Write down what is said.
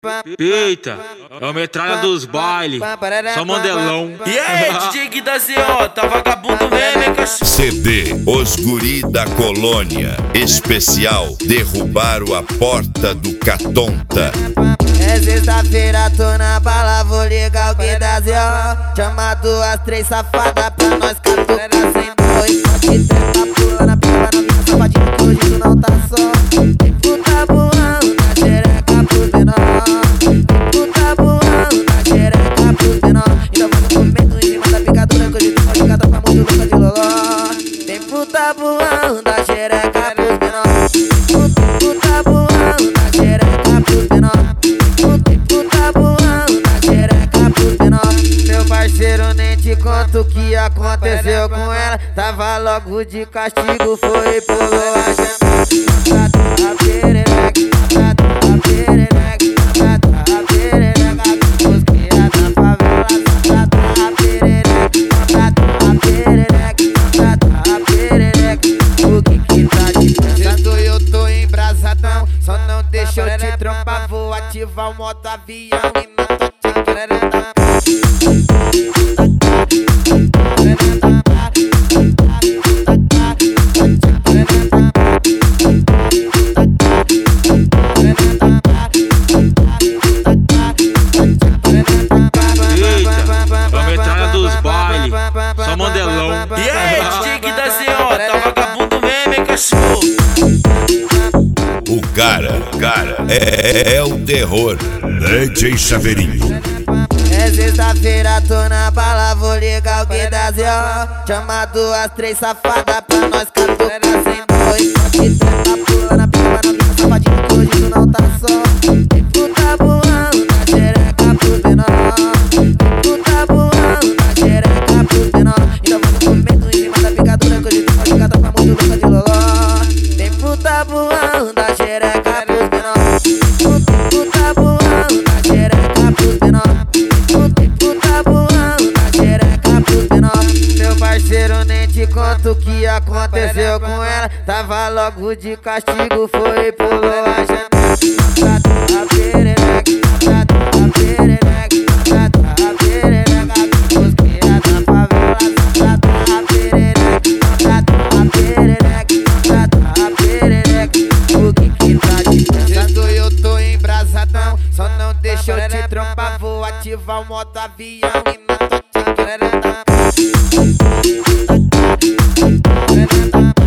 Eita, é o metralha dos bailes, só mandelão. E aí, DJ Gui da ZO, tá vagabundo mesmo, hein, cachorro? CD Os Guri da Colônia Especial Derrubaram a Porta do Catonta. É sexta-feira, tô na bala, vou ligar o Gui da ZO. Chama duas, três safadas pra nós catucar sem dor. E trepa pulando a pica na minha safadinha, que hoje tu não tá só. Puta voando na xereca pros menor. Puta voando na xereca pros menor. Então faz um movimento em cima da picadura, que hoje tu pode ficar tá muito louca de loló. Tem puta voando na xereca pros menor. Puta voando na xereca pros menor. Puta voando na xereca pros menor. Meu parceiro, nem te conto o que aconteceu com ela. Tava logo de castigo, foi e pulou a janela. A perereca, a perereca, a perereca, os cria da favela. A perereca, a perereca, a perereca, o que tá de dança? Eu tô embrasadão, só não deixa eu te trompar. Vou ativar o modo avião e não tô te querendo. Só mandelão. E aí, DJ Gui da ZO, tá vagabundo mesmo, hein, cachorro? O cara é o terror. DJ Chaveirinho. É sexta-feira, tô na bala, vou ligar o Gui da ZO. Chama duas, três safadas pra nós catucar sem dor. E trepa pulando a pica na minha safadinha, que hoje tu não tá só. Puta voando na xereca pros menor. Puta voando na xereca pros menor. Então faz um movimento em cima da picadura, que hoje tu pode ficar tá muito louca de loló. Tem puta voando na xereca pros menor. Puta voando na xereca pros menor. Puta voando na xereca pros menor. Meu parceiro, nem te conto o que aconteceu com ela. Tava logo de castigo, foi e pulou a janela. A perereca, a perereca, a perereca, os cria da favela. A perereca, a perereca, a perereca, o que tá de dança? Eu tô embrasadão, só não deixa eu te trompar. Vou ativar o modo avião e não tô te querendo.